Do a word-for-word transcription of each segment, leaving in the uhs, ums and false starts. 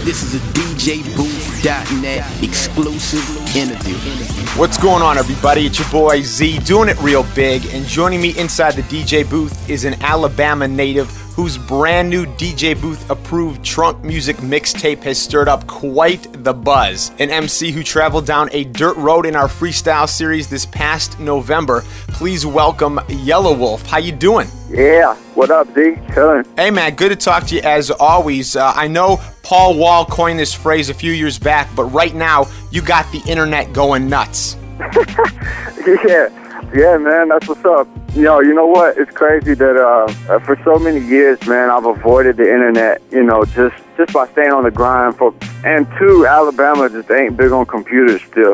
This is a D J Booth dot net exclusive interview. What's going on, everybody? It's your boy Z, doing it real big, and joining me inside the D J booth is an Alabama native whose brand new D J Booth approved Trunk Music mixtape has stirred up quite the buzz. An M C who traveled down a dirt road in our freestyle series this past November. Please welcome Yellow Wolf. How you doing? Yeah, what up, D? Chilling. Hey man, good to talk to you as always. Uh, I know Paul Wall coined this phrase a few years back, but right now you got the internet going nuts. yeah, yeah, man, that's what's up. You know, you know what? It's crazy that uh, for so many years, man, I've avoided the internet. You know, just just by staying on the grind. For and two, Alabama just ain't big on computers still.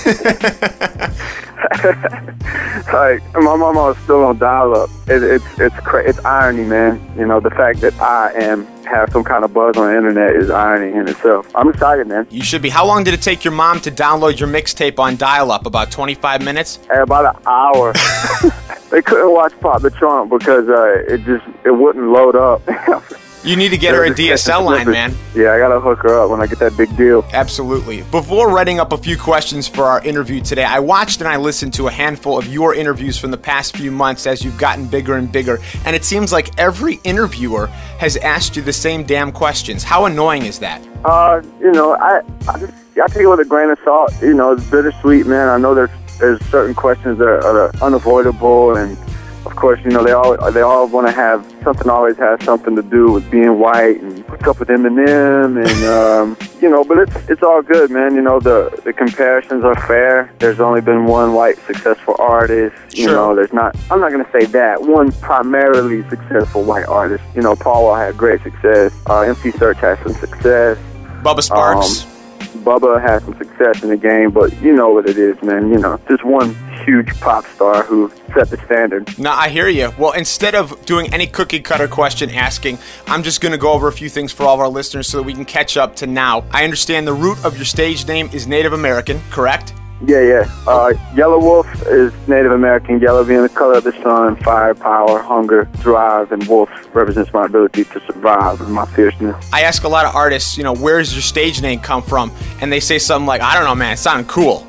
Like my mama was still on dial-up. It, it's it's cra- it's irony, man. You know, the fact that I am have some kind of buzz on the internet is irony in itself. I'm excited, man. You should be. How long did it take your mom to download your mixtape on dial-up? About twenty-five minutes? Hey, about an hour. They couldn't watch Pop the Trunk because uh, it just it wouldn't load up. You need to get her a D S L line, man. Yeah, I gotta hook her up when I get that big deal. Absolutely. Before writing up a few questions for our interview today, I watched and I listened to a handful of your interviews from the past few months as you've gotten bigger and bigger, and it seems like every interviewer has asked you the same damn questions. How annoying is that? Uh, you know, I I, just, I take it with a grain of salt. You know, it's bittersweet, man. I know there's there's certain questions that are, are unavoidable, and of course, you know, they all they all want to have something. Always has something to do with being white and what's up with Eminem, and um, you know. But it's it's all good, man. You know, the the comparisons are fair. There's only been one white successful artist. You Sure. know, there's not. I'm not gonna say that one primarily successful white artist. You know, Paul Wall had great success. Uh, M C Search had some success. Bubba Sparks. Um, Bubba had some success in the game, but you know what it is, man. You know, just one huge pop star who set the standard. No, I hear you. Well, instead of doing any cookie cutter question asking, I'm just going to go over a few things for all of our listeners so that we can catch up to now. I understand the root of your stage name is Native American, correct? Yeah, yeah. Uh, Yellow Wolf is Native American, yellow being the color of the sun, fire, power, hunger, drive, and wolf represents my ability to survive and my fierceness. I ask a lot of artists, you know, where does your stage name come from? And they say something like, I don't know, man, it sounded cool.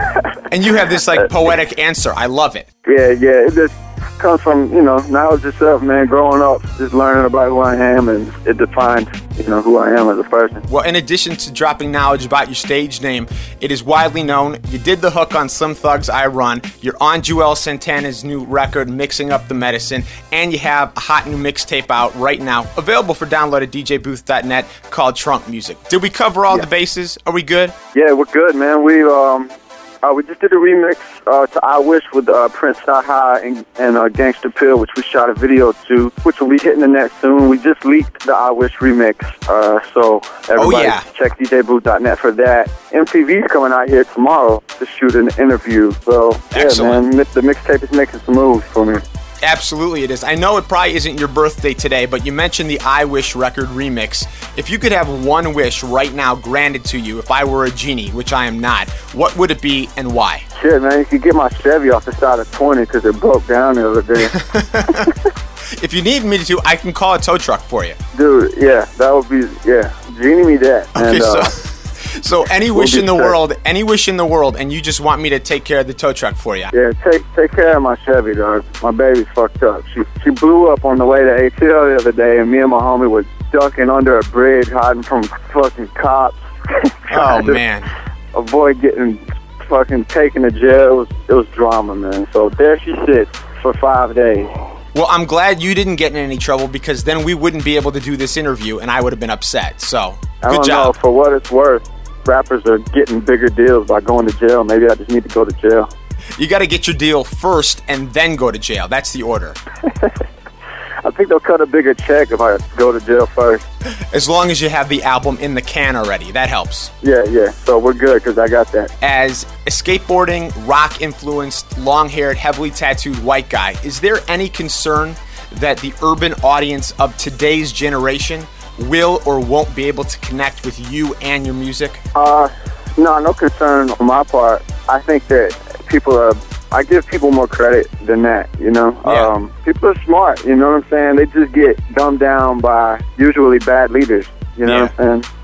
And you have this, like, poetic answer. I love it. Yeah, yeah. It just comes from, you know, knowledge itself, man. Growing up, just learning about who I am, and it defines, you know, who I am as a person. Well, in addition to dropping knowledge about your stage name, it is widely known you did the hook on Slim Thug's I Run, you're on Joel Santana's new record, Mixing Up the Medicine, and you have a hot new mixtape out right now, available for download at D J Booth dot net, called Trunk Music. Did we cover all Yeah. the bases? Are we good? Yeah, we're good, man. We um, uh, we just did a remix uh, to I Wish with uh, Prince Sahai and, and uh, Gangsta Pill, which we shot a video to, which will be hitting the net soon. We just leaked the I Wish remix, uh, so everybody yeah. check D J Booth dot net for that. M T V's coming out here tomorrow to shoot an interview, so yeah, Excellent. man, mi- the mixtape is making some moves for me. Absolutely it is. I know it probably isn't your birthday today, but you mentioned the I Wish record remix. If you could have one wish right now granted to you, if I were a genie, which I am not, what would it be and why? Shit, man, you could get my Chevy off the side of twenty because it broke down the other day. If you need me to, I can call a tow truck for you. Dude, yeah, that would be, yeah, genie me that. Okay, and, uh, so so any wish be in the set. world, any wish in the world, and you just want me to take care of the tow truck for you. Yeah, take take care of my Chevy, dog. My baby's fucked up. She she blew up on the way to A T L the other day, and me and my homie were ducking under a bridge, hiding from fucking cops. Oh, trying to man. Avoid getting fucking taken to jail. It was, it was drama, man. So there she sits for five days. Well, I'm glad you didn't get in any trouble, because then we wouldn't be able to do this interview, and I would have been upset. So, I good don't job. know, for what it's worth, rappers are getting bigger deals by going to jail. Maybe I just need to go to jail. You got to get your deal first and then go to jail. That's the order. I think they'll cut a bigger check if I go to jail first. As long as you have the album in the can already. That helps. Yeah, yeah. So we're good because I got that. As a skateboarding, rock-influenced, long-haired, heavily tattooed white guy, is there any concern that the urban audience of today's generation will or won't be able to connect with you and your music? Uh, no, no concern on my part. I think that people are, I give people more credit than that, you know? Yeah. Um, people are smart, you know what I'm saying? They just get dumbed down by usually bad leaders, you know Yeah. what I'm saying?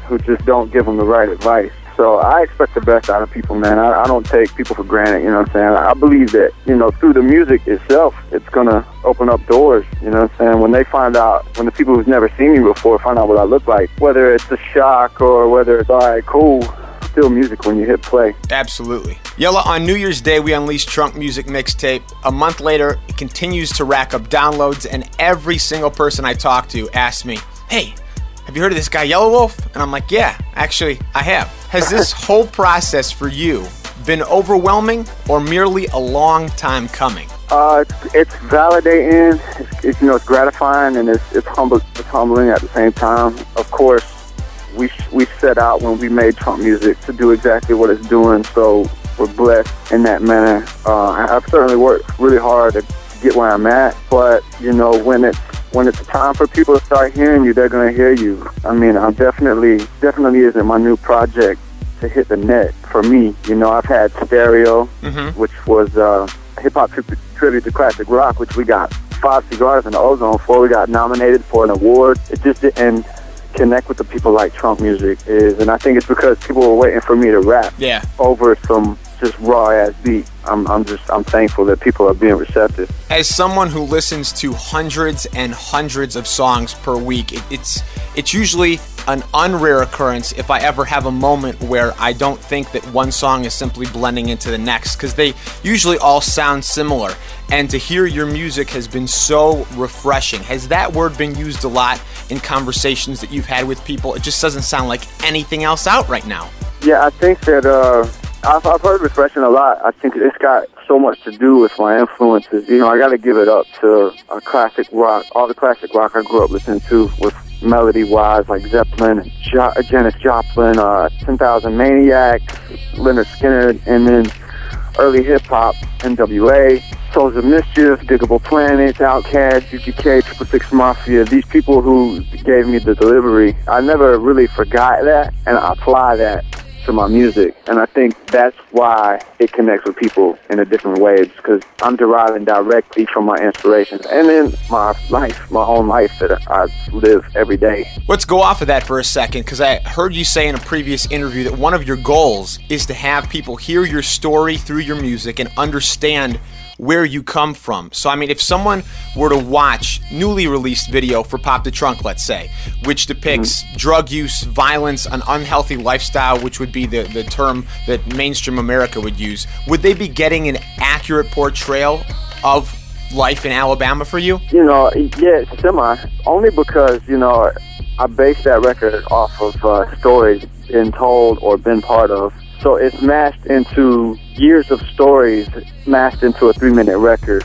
who just don't give them the right advice. So I expect the best out of people, man. I, I don't take people for granted, you know what I'm saying? I believe that, you know, through the music itself, it's going to open up doors, you know what I'm saying? When they find out, when the people who've never seen me before find out what I look like, whether it's a shock or whether it's, all right, cool, still music when you hit play. Absolutely. Yella, on New Year's Day, we unleashed Trunk Music Mixtape. A month later, it continues to rack up downloads, and every single person I talk to asks me, hey, have you heard of this guy Yellow Wolf? And I'm like, yeah, actually, I have. Has this whole process for you been overwhelming or merely a long time coming? Uh, it's, it's validating, it's, it's, you know, it's gratifying, and it's, it's, humble, it's humbling at the same time. Of course, we we set out when we made Trunk Music to do exactly what it's doing, so we're blessed in that manner. Uh, I've certainly worked really hard to get where I'm at, but, you know, when it's When it's time for people to start hearing you, they're going to hear you. I mean, I'm definitely, definitely isn't my new project to hit the net for me. You know, I've had Stereo, mm-hmm. which was uh, hip-hop tri- tribute to classic rock, which we got five cigars in the Ozone for. We got nominated for an award. It just didn't connect with the people like Trunk Music is, and I think it's because people were waiting for me to rap yeah. over some just raw-ass beat. I'm, I'm just, I'm thankful that people are being receptive. As someone who listens to hundreds and hundreds of songs per week, it, it's it's usually an unrare occurrence if I ever have a moment where I don't think that one song is simply blending into the next, because they usually all sound similar. And to hear your music has been so refreshing. Has that word been used a lot in conversations that you've had with people? It just doesn't sound like anything else out right now. Yeah, I think that uh, I've, I've heard refreshing a lot. I think it's got so much to do with my influences. You know, I got to give it up to uh, classic rock, all the classic rock I grew up listening to with melody-wise, like Zeppelin, and jo- Janis Joplin, uh, ten thousand Maniacs, Leonard Skinner, and then early hip-hop, N W A, Souls of Mischief, Diggable Planets, Outkast, U G K, Triple Six Mafia. These people who gave me the delivery, I never really forgot that, and I apply that to my music, and I think that's why it connects with people in a different way, because I'm deriving directly from my inspirations and in my life, my own life that I live every day. Let's go off of that for a second, because I heard you say in a previous interview that one of your goals is to have people hear your story through your music and understand where you come from. So, I mean, if someone were to watch newly released video for Pop the Trunk, let's say, which depicts mm-hmm. drug use, violence, an unhealthy lifestyle, which would be the, the term that mainstream America would use, would they be getting an accurate portrayal of life in Alabama for you? You know, yeah, semi. Only because, you know, I based that record off of uh, stories been told or been part of. So it's mashed into years of stories, mashed into a three-minute record.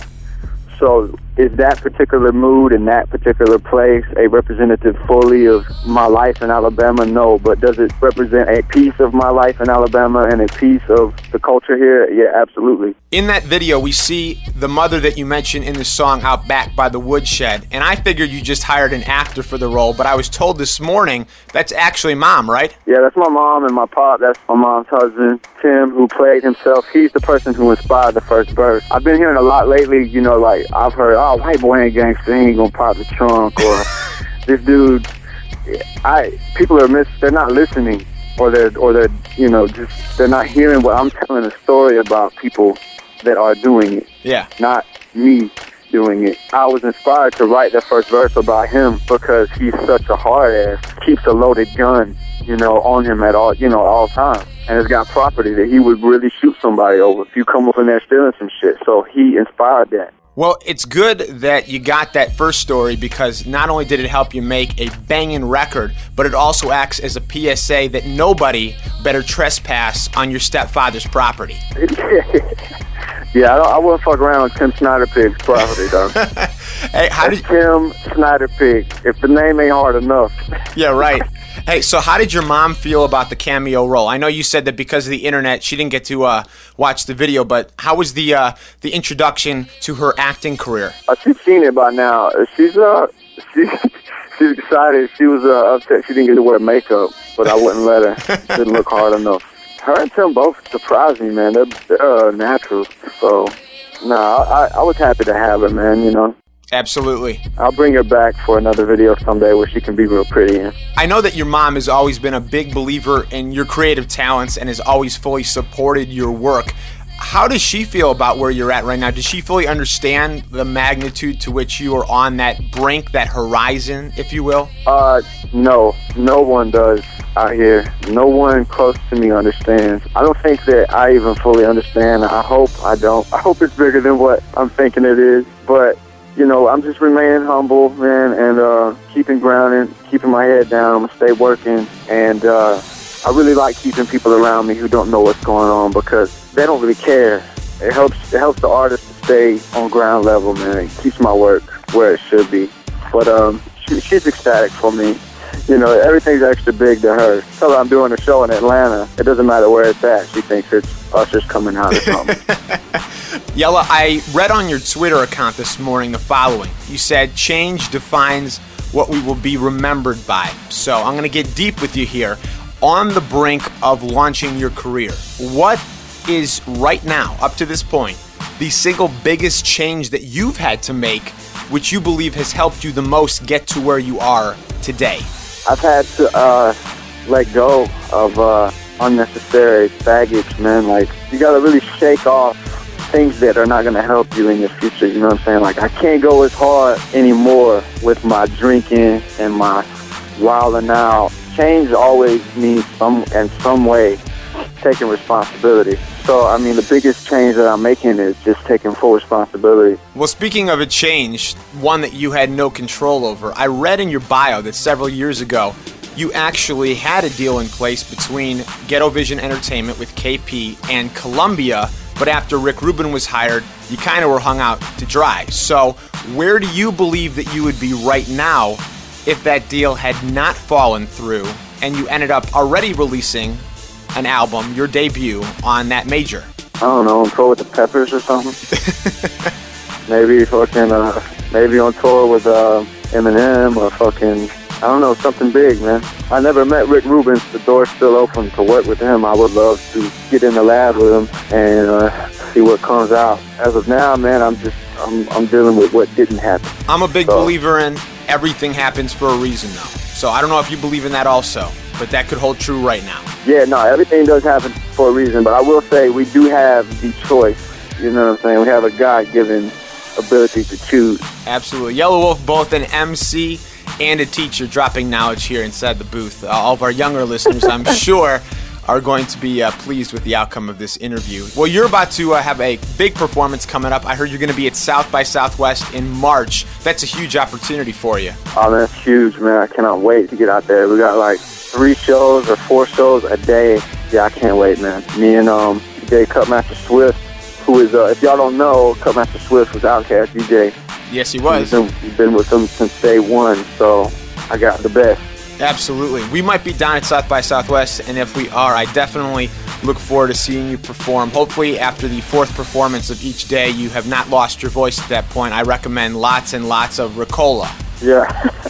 So is that particular mood in that particular place a representative fully of my life in Alabama? No, but does it represent a piece of my life in Alabama and a piece of the culture here? Yeah, absolutely. In that video, we see the mother that you mentioned in the song out back by the woodshed, and I figured you just hired an actor for the role, but I was told this morning that's actually mom, right? Yeah, that's my mom and my pop. That's my mom's husband, Tim, who played himself. He's the person who inspired the first verse. I've been hearing a lot lately, you know, like I've heard, oh, white boy ain't gangster, he ain't gonna pop the trunk, or this dude, I people are miss, they're not listening, or they're, or they're, you know, just, they're not hearing what I'm telling a story about people that are doing it. Yeah. Not me doing it. I was inspired to write the first verse about him because he's such a hard ass, keeps a loaded gun, you know, on him at all, you know, all times. And it's got property that he would really shoot somebody over if you come up in there stealing some shit. So he inspired that. Well, it's good that you got that first story, because not only did it help you make a banging record, but it also acts as a P S A that nobody better trespass on your stepfather's property. Yeah, I, don't, I wouldn't fuck around with Tim Snyder Pig's property, though. Hey, how did Tim Snyder Pig? If the name ain't hard enough. Yeah, right. Hey, so how did your mom feel about the cameo role? I know you said that because of the internet, she didn't get to uh, watch the video, but how was the uh, the introduction to her acting career? Uh, she's seen it by now. She's uh, she, she's excited. She was uh, upset she didn't get to wear makeup, but I wouldn't let her. She didn't look hard enough. Her and Tim both surprised me, man. They're, they're uh, natural. So, no, nah, I, I was happy to have her, man, you know. Absolutely. I'll bring her back for another video someday where she can be real pretty in. I know that your mom has always been a big believer in your creative talents and has always fully supported your work. How does she feel about where you're at right now? Does she fully understand the magnitude to which you are on that brink, that horizon, if you will? Uh, no. No one does out here. No one close to me understands. I don't think that I even fully understand. I hope I don't. I hope it's bigger than what I'm thinking it is. But, you know, I'm just remaining humble, man, and uh, keeping grounded, keeping my head down. I'm going to stay working. And uh, I really like keeping people around me who don't know what's going on because they don't really care. It helps It helps the artist to stay on ground level, man. It keeps my work where it should be. But um, she, she's ecstatic for me. You know, everything's extra big to her. Tell her I'm doing a show in Atlanta. It doesn't matter where it's at. She thinks it's Usher's coming out or something. Yella, I read on your Twitter account this morning the following. You said, change defines what we will be remembered by. So I'm going to get deep with you here. On the brink of launching your career, what is right now, up to this point, the single biggest change that you've had to make, which you believe has helped you the most get to where you are today? I've had to uh, let go of uh, unnecessary baggage, man. Like, you got to really shake off things that are not going to help you in your future, you know what I'm saying? Like, I can't go as hard anymore with my drinking and my wilding out. Change always means some, in some way, taking responsibility. So, I mean, the biggest change that I'm making is just taking full responsibility. Well, speaking of a change, one that you had no control over, I read in your bio that several years ago, you actually had a deal in place between Ghetto Vision Entertainment with K P and Columbia, but after Rick Rubin was hired, you kind of were hung out to dry. So, where do you believe that you would be right now if that deal had not fallen through and you ended up already releasing an album, your debut, on that major? I don't know, on tour with the Peppers or something. maybe fucking, uh, maybe on tour with uh, Eminem or fucking, I don't know, something big, man. I never met Rick Rubin. The door's still open to work with him. I would love to get in the lab with him and uh, see what comes out. As of now, man, I'm just, I'm, I'm dealing with what didn't happen. I'm a big so. believer in everything happens for a reason, though. So I don't know if you believe in that also, but that could hold true right now. Yeah, no, everything does happen for a reason, but I will say we do have the choice. You know what I'm saying? We have a God-given ability to choose. Absolutely. Yellow Wolf, both an M C and a teacher, dropping knowledge here inside the booth. Uh, all of our younger listeners, I'm sure, are going to be uh, pleased with the outcome of this interview. Well, you're about to uh, have a big performance coming up. I heard you're going to be at South by Southwest in March. That's a huge opportunity for you. Oh, man, that's huge, man. I cannot wait to get out there. We got like three shows or four shows a day. Yeah, I can't wait, man. Me and um, D J Cutmaster Swift, who is, uh, if y'all don't know, Cutmaster Swift was Outkast D J. Yes, he was. He's been, he's been with them since day one, so I got the best. Absolutely. We might be down at South by Southwest, and if we are, I definitely look forward to seeing you perform. Hopefully, after the fourth performance of each day, you have not lost your voice at that point. I recommend lots and lots of Ricola. Yeah.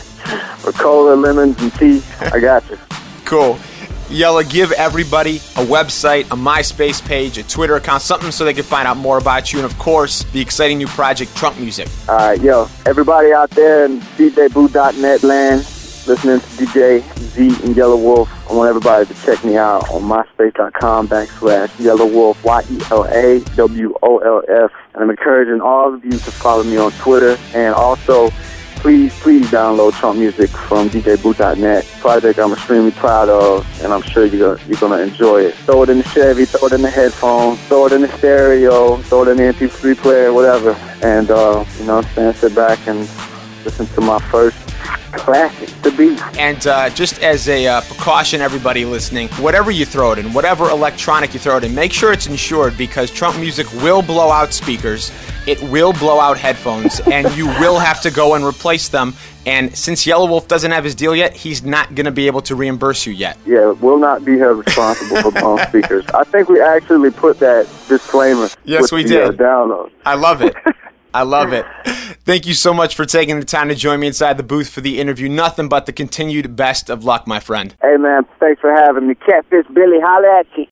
Ricola, lemons, and tea. I got you. Cool. Yella, give everybody a website, a MySpace page, a Twitter account, something so they can find out more about you, and of course, the exciting new project, Trunk Music. All right, yo, everybody out there in D J Boo dot net land, listening to D J Z and Yellow Wolf, I want everybody to check me out on myspace.com backslash Yellow Wolf, Y E L A W O L F. And I'm encouraging all of you to follow me on Twitter. And also, please, please download Trunk Music from D J Boo dot net. Project I'm extremely proud of, and I'm sure you're gonna, you're gonna enjoy it. Throw it in the Chevy, throw it in the headphones, throw it in the stereo, throw it in the M P three player, whatever. And, uh, you know what I'm saying, sit back and listen to my first classic to be. And uh, just as a uh, precaution, everybody listening, whatever you throw it in, whatever electronic you throw it in, make sure it's insured, because Trunk Music will blow out speakers, it will blow out headphones, and you will have to go and replace them. And since Yellow Wolf doesn't have his deal yet, he's not going to be able to reimburse you yet. Yeah, we'll not be held responsible for blown speakers. I think we actually put that disclaimer. Yes, with we the, did. Uh, download. I love it. I love it. Thank you so much for taking the time to join me inside the booth for the interview. Nothing but the continued best of luck, my friend. Hey, man, thanks for having me. Catfish Billy, holla at you.